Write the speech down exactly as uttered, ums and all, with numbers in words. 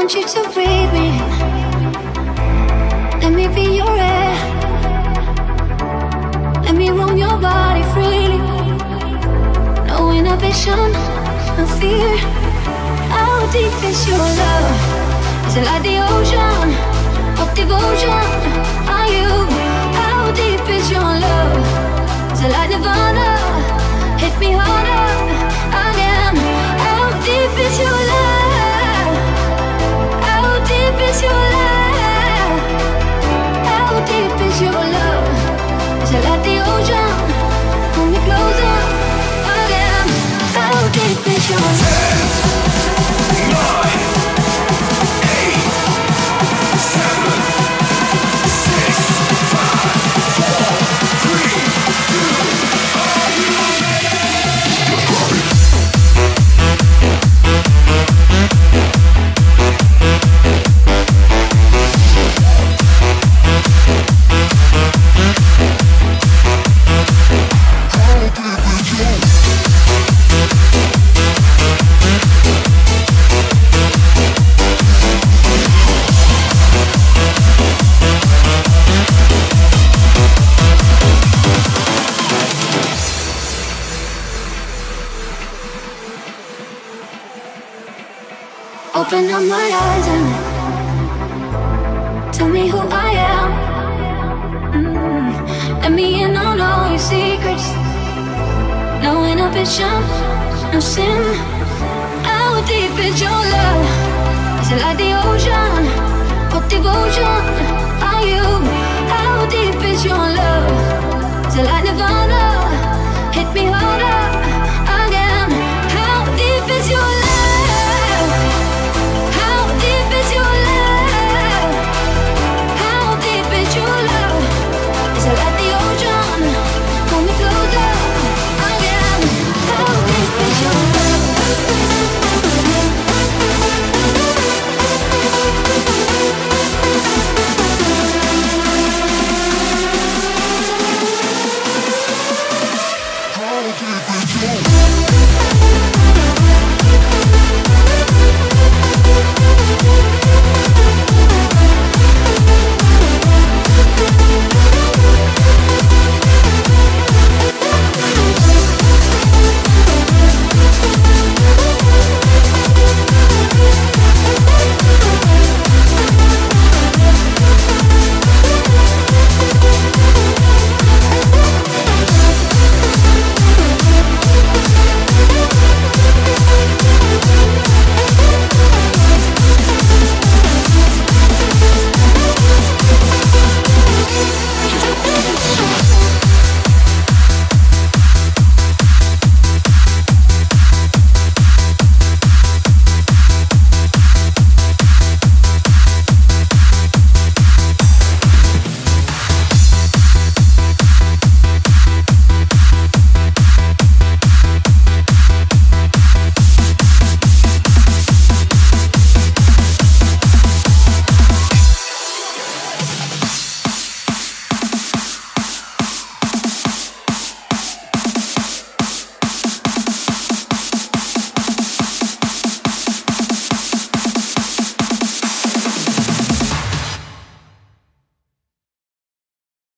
want you to breathe me in. Let me be your air. Let me roam your body freely. No inhibition, no fear. How deep is your love? Is it like the ocean? What devotion are you? How deep is your love? Is it like Nirvana? Hit me harder again. How deep is your love? How deep is your love? How deep is your love? Is it like the ocean? Pull me closer again. How deep is your love? Nine, eight, seven, six, five, four, three, two, are you ready? Open up my eyes and tell me who I am. Mm. Let me in on all your secrets. No inhibition, no sin. How deep is your love? Is it like the ocean? What devotion are you? How deep is your love? Is it like Nirvana? Hit me harder again. How deep is your love? How deep is your